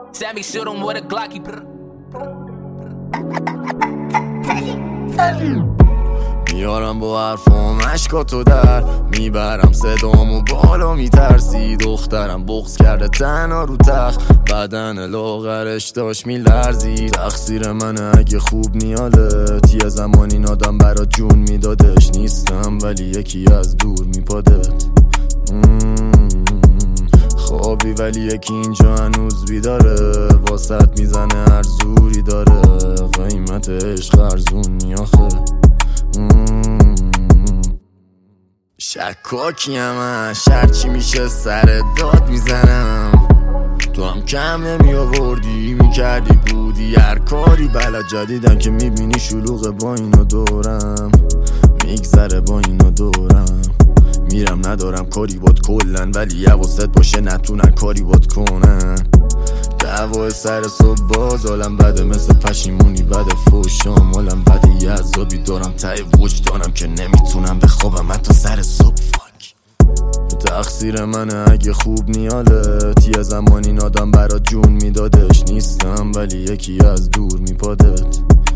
Sammy shoot him with a Glocky. میارم با حرفام عشقاتو در میبرم صدامو بالا میترسی دخترم بغض کرده تنها رو تخت بدن لاغرش داشت میلرزی تقصیر منه اگه خوب نیالت یه زمانی این آدم برات جون میدادش نیستم ولی یکی از دور میپادت خوابی ولی یکی اینجا هنوز بیداره واسط میزنه هر زوری داره قیمت عشق ارزونی آخه شکاکیم هرچی میشه سر داد میزنم تو هم کم نمی آوردی میکردی بودی هر کاری بلد جدیدم که میبینی شلوغ با اینو دورم میگذره با اینو دورم میرم ندارم کاری باد کلن ولی حواست باشه نتونن کاری باد کنن دعوای سر صبح باز حالم بده مثل پشیمونی بده فوشام حالم بده یه عذابی دارم ته وجدانم که نمیتونم بخوابم حتی سر صبح فاک تقصیر منه اگه خوب نیالت یه زمان این آدم برات جون میدادش نیستم ولی یکی از دور میپادت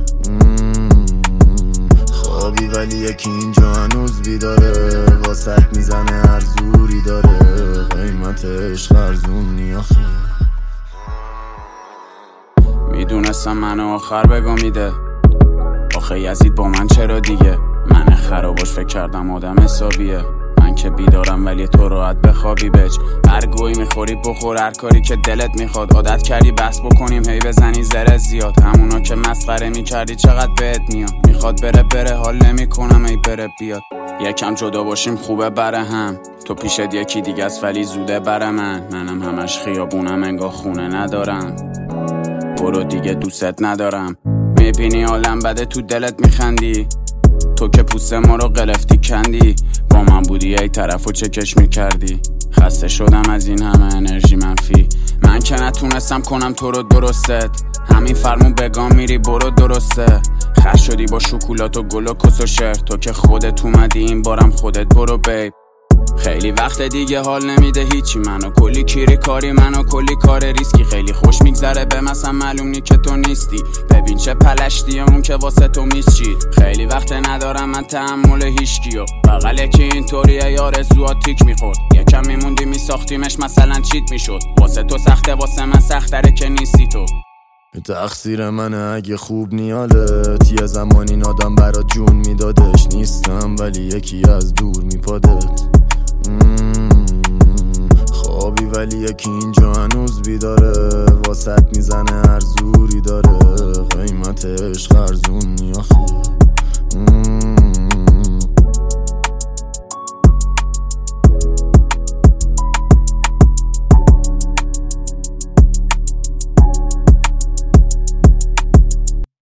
خوابی ولی یکی اینجا هنوز بیداره واسط میزنه هر زوری داره قیمت عشق ارزونی آخه میدونستم منو آخر بگا میده آخه یزید با من چرا دیگه من خراباش فکر کردم آدم حسابیه من که بیدارم ولی تو راحت بخوابی بچ هر گویی میخوری بخور هر کاری که دلت میخواد عادت کردی بس بکنیم هی بزنی زره زیاد همونا که مسخره میکردی چقدر بهت میاد میخواد بره حال نمیکنم ای بره بیاد یکم جدا باشیم خوبه بره هم تو پیشت یکی دیگه است ولی زوده بره منم همش خیابونم انگار خونه ندارم برو دیگه دوست ندارم میبینی حالم بده تو دلت میخندی تو که پوست ما رو قلفتی کندی با من بودی ای طرفو چکش میکردی خسته شدم از این همه انرژی منفی من که نتونستم کنم تو رو درستت همین فرمون بگام میری برو درسته خش شدی با شکلات و گل و کس و شعر تو که خودت اومدی این بارم خودت برو بیب خیلی وقت دیگه حال نمیده هیچی منو کلی کیری کاری منو کلی کار ریسکی خیلی خوش میگذره به مثلا معلوم نی که تو نیستی ببین چه پلشتیه اون که واسه تو میسچید خیلی وقت ندارم من تحمل هیچکیو بغل که اینطوریه یار زوات تیک میخورد یکم میموندی میساختیمش مثلا چیت میشد واسه تو سخته واسه من سختره که نیستی تو تقصیر منه اگه خوب نیالت یه زمان این آدم برات جون میدادش نیستم ولی یکی از دور میپادت خوابی ولی یکی اینجا هنوز بیداره واسط میزنه هر زوری داره قیمت عشق ارزونی آخه